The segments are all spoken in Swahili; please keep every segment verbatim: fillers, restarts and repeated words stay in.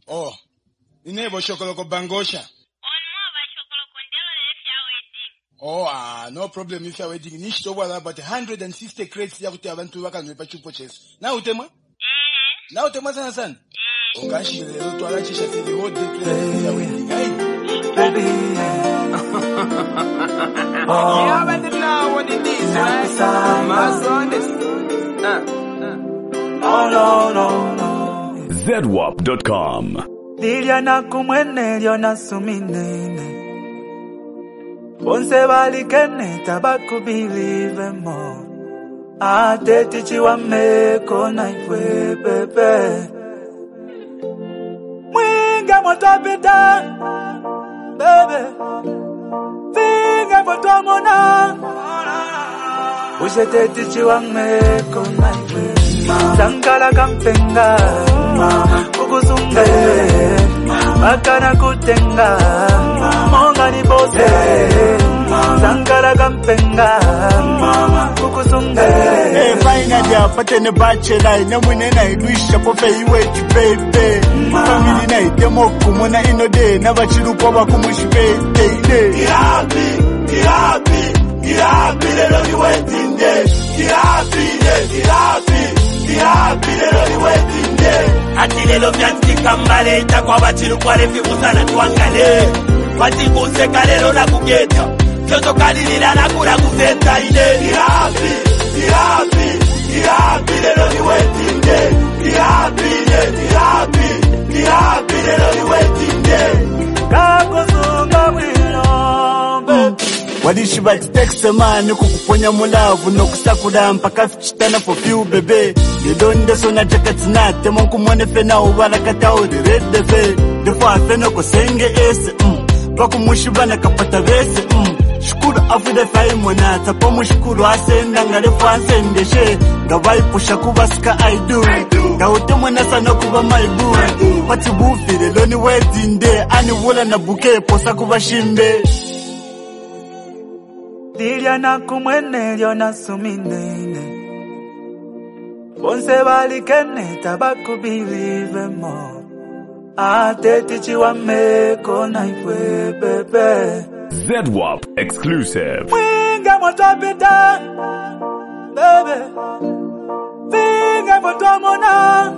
Oh, inebo Shokoloko Bangosha. Oh, ah, no problem if you are waiting. Nish to wala but one hundred sixty crates ya kuti abantu bakanwe chupo chesu. Na utema? Eh. Na utema sana sana. Eh. Ungashi leo twala chisha the whole day ya waiting. Hey. Baby. Oh. You already know what it is, right? My son is. Uh. Oh no no no. Z W A P dot com. Liliana kumwene liona suminene. Onse bali kene tabaku believe more. Ate tichi wa meko na ifwe bebe. Mwinga motapita bebe. Finga fotomona. Ujete tichi wa meko na ifwe. Sankala kampenga kukusunga bakana kutenga monga ni bose Sankala kampenga kukusunga eh fine dia patene bachelor na munena idwisha po pay wait baby family na idemo kumona inode na bachiruko bakumushibete irabi irabi irabi lelo ni waiting day irabi irabi irabi lelo ni waiting day ati lelo vyanti kambale itakwa bachiru kwa refi kusana tuangale wati kuseka lelo na kugeta kyoto kalilila na kura kuzeta ine irabi irabi irabi lelo ni waiting day irabi irabi irabi lelo ni waiting day kakusunga wino baby wadishi bati text man kukuponya mulavu no kusakura mpaka fichitana for few bebe yedonde sona jacket na temo kumone fena ubarakata odi red fe defo afeno ko senge ese mm bakumushi bana kapata bese mm shukuru afude fai mona tapo mushukuru asenda ngale fanse ndeshe ngabai pusha kubaska I do ngaute mona sana kuba my boo pati bufire loni wedding day ani wula na buke posa kuba shimbe Liliana kumwene liona suminene. Onse bali kene tabaku believe more. Ate tichi wa meko na ifwe bebe. Z W A P exclusive. Mwinga motapita bebe. Finga fotomona.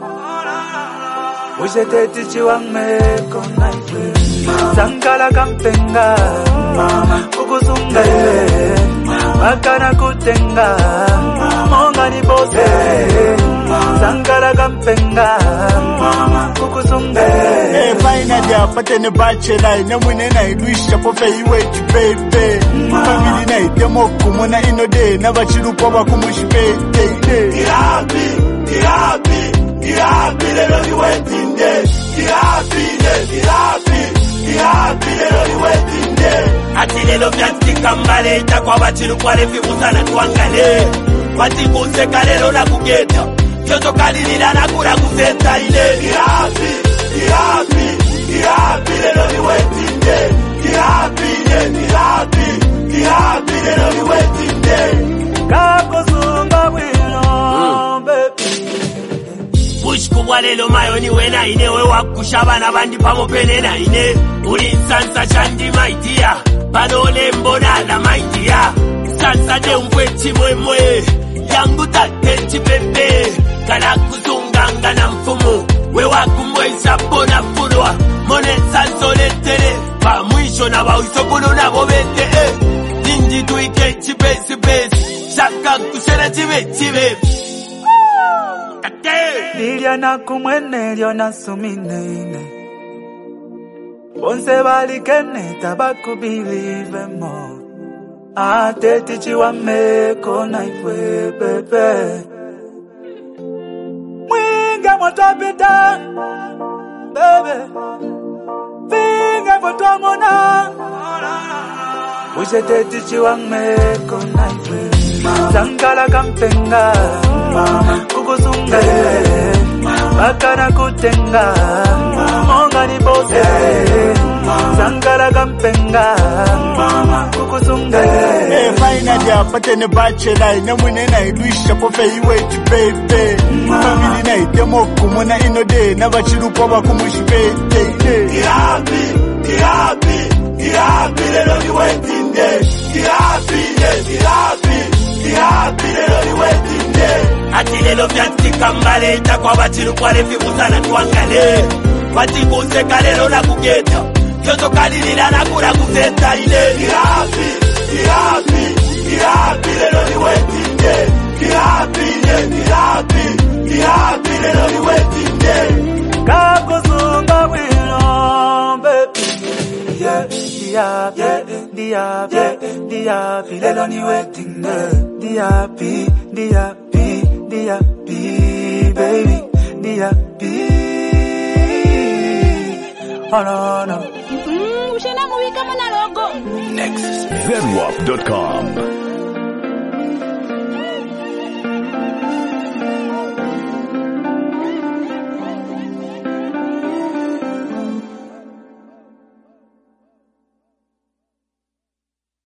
Ujete tichi wa meko na ifwe. Sankala kampenga kukusunga bakana kutenga monga ni bose Sankala kampenga kukusunga eh fine dia patene bachelor na munena idwisha po pay wait baby family na idemo kumona inode na bachiruko bakumushibete irabi irabi irabi lelo ni waiting day irabi irabi irabi lelo ni waiting day ati lelo vyanti kambale itakwa bachiru kwa refi kusana tuangale wati kuseka lelo na kugeta kyoto kalilila na kura kuzeta ile irabi irabi irabi lelo ni waiting day irabi irabi irabi lelo ni waiting day kakusunga wino baby Bushkubwa lelo mayoni wena ine we wakushabana bandi pamo penena ine uli sansa chandi maitia panole mbona na maitia sansa de umpwechi mwemwe yangu tatechi pepe kana kuzunganga na mfumu we wakumweza pona furwa mone sanso letere pa mwisho na bawisokulu na bobete eh ninji tuike chipesi pesi shaka kushera chive chive Liliana kumwene liona suminene. Onse bali kene tabaku believe more. Ate tichi wa meko na ifwe bebe. Mwinga motapita bebe. Finga fotomona. Ujete tichi wa meko na ifwe. Sankala kampenga kukusunga bakana kutenga monga ni bose Sangara gampenga kukusunga. Eh, finally apate ne bachelor ina mwine na iluisha pofe iwe chipete. Family na itemo kumona ino de na bachirupo bakumushipete. Happy, happy, happy, lelo ni wedding day. Happy, happy, happy, lelo ni wedding day. Ati lelo vyatika mbale itakwa bachirupo alefibuzana tuangale. Watiguse kalero na kugeta. Yoto kalilila na kura kuzeta ile. Happy, happy, happy, lelo ni wedding day. Happy, happy, happy, lelo ni wedding day. Kakuzunga wino baby. Yeah, yeah, yeah, yeah, yeah, yeah, lelo ni wedding day. Happy, happy, happy, baby. Happy. Oh no no. Mm, ushena muwika mwana logo. zedwap dot com